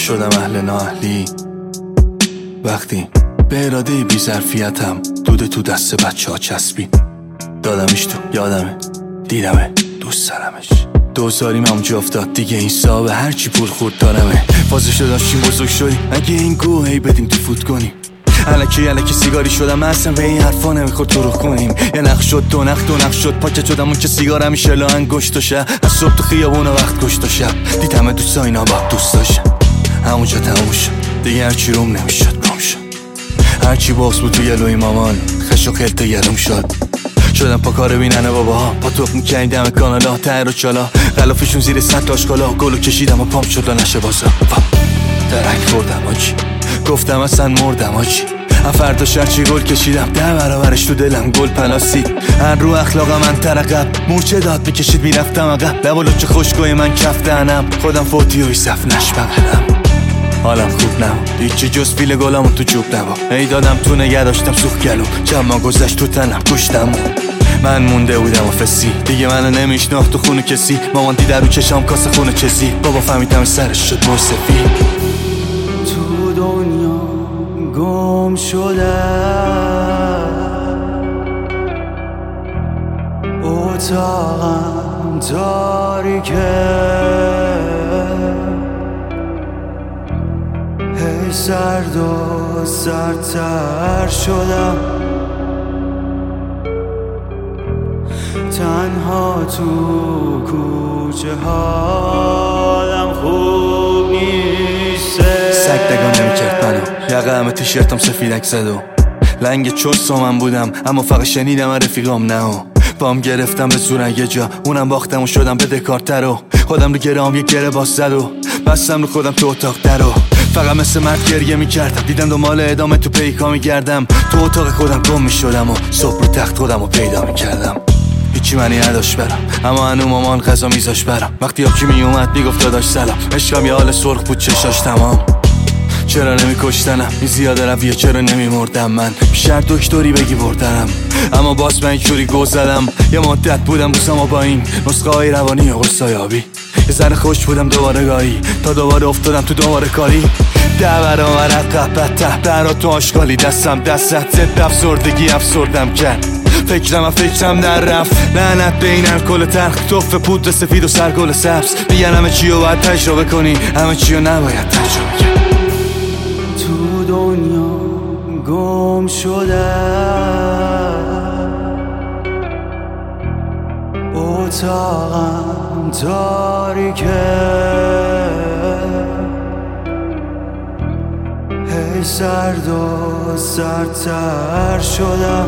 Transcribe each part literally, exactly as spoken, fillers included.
شدم اهل نااهلی وقتی به اراده بی ظرفیتم دود تو دست بچه ها چسبید. دادمش تو یادمه دیدمه دوست دارمش. دوزاریم همونجا افتاد دیگه این صاحب هرچی پول خورد دارمه. فازش داشتیم بزرگ شدیم اگه این گوه هی بدیم تو فوت کنیم. الکی الکی سیگاری شدم اصلا به این حرفا نمیخواد تو رو کنیم. یه نخ شد دو نخ دو نخ شد پاکت شدم اون که سیگار همیشه لا انگشت و شب از صبح تو خیابون وقت کشت و شب دیدمه دوستا اینا با دوست داشتم. همونجا تموم شد دیگه هرچی روم نمیشد گم شد. هرچی باز بود توی لوی مامان خش و خلطه گرم شد. شدم پا کار بیننه باباها پا توپ میکنی دم کانالا تر و چالا غلافشون زیر سطل آشکالا گلو کشیدم و پام شد و نشه بازا درک خوردم آجی گفتم اصلا مردم آجی فردا شرچی گل کشیدم ده برابرش تو دلم گل پلاسید. هر رو اخلاق من ترقب مورچه داد میکشید میرفتم عقب لب و لچه خشکای من کف دهنم خودم فوتی و ایصف نشبقدم. حالم خوب نبود هیچی جز پیل گلامو تو چوب نبا ای دادم تو نگه داشتم سوخ گلوم جمع گذشت تو تنم کشتم. من مونده بودم و فسی دیگه منو نمیشناخت تو خونه کسی. مامان دیده رو چشام کاسه خونه چزی بابا فهمیدم سرش شد موسفی. تو دنیا گم شده اتاقم تاریکه هی سرد و سردتر شدم تنها تو کوچه حالم خوب نیسته. سگ دگاه نمیکرد منو یقه همه تیشرتم سفیدک زد و لنگ چست و من بودم اما فقط شنیدم رفیقام نه و بام گرفتم به زورن یه جا اونم باختم و شدم بدهکارتر و خودم رو گرام یه گره باز زد و بستم رو خودم تو اتاق در و فقط مثل مرد گریه میکردم دیدم دنبال ادامه تو پیکا میگردم تو اتاق خودم گم میشدم و صبح رو تخت خودم رو پیدا میکردم. هیچی منی نداشت برم اما هنو مامان غذا میذاش برم وقتی آبکی میومد میگفت داداش سلام عشقم یه حال سرخ بود چشاش تمام. چرا نمی کشتنم این زیاده رویه چرا نمی مردم من بیشتر دکتری بگی بردنم اما باز من اینجوری گو زدم. یه مدت بودم روزم با این نسخه های روانی و قرصای آبی یه ذره خوش بودم دوباره گاهی تا دوباره افتادم تو دوباره کاری ده برابر عقب بدتر برا تو آشغالی دستم دستت زد افسردگی افسردم کرد فکرم فکرم در رفت لعنت به این الکل تلخ توف پودر سفید و سرگل سبز میگن همه چی رو باید تجربه کنی همه چی رو نباید تجربه کنی. تو دنیا گم شده اتاقم تاریکه هی سرد و سردتر شدم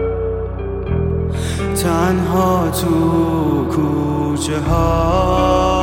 تنها تو کوچه ها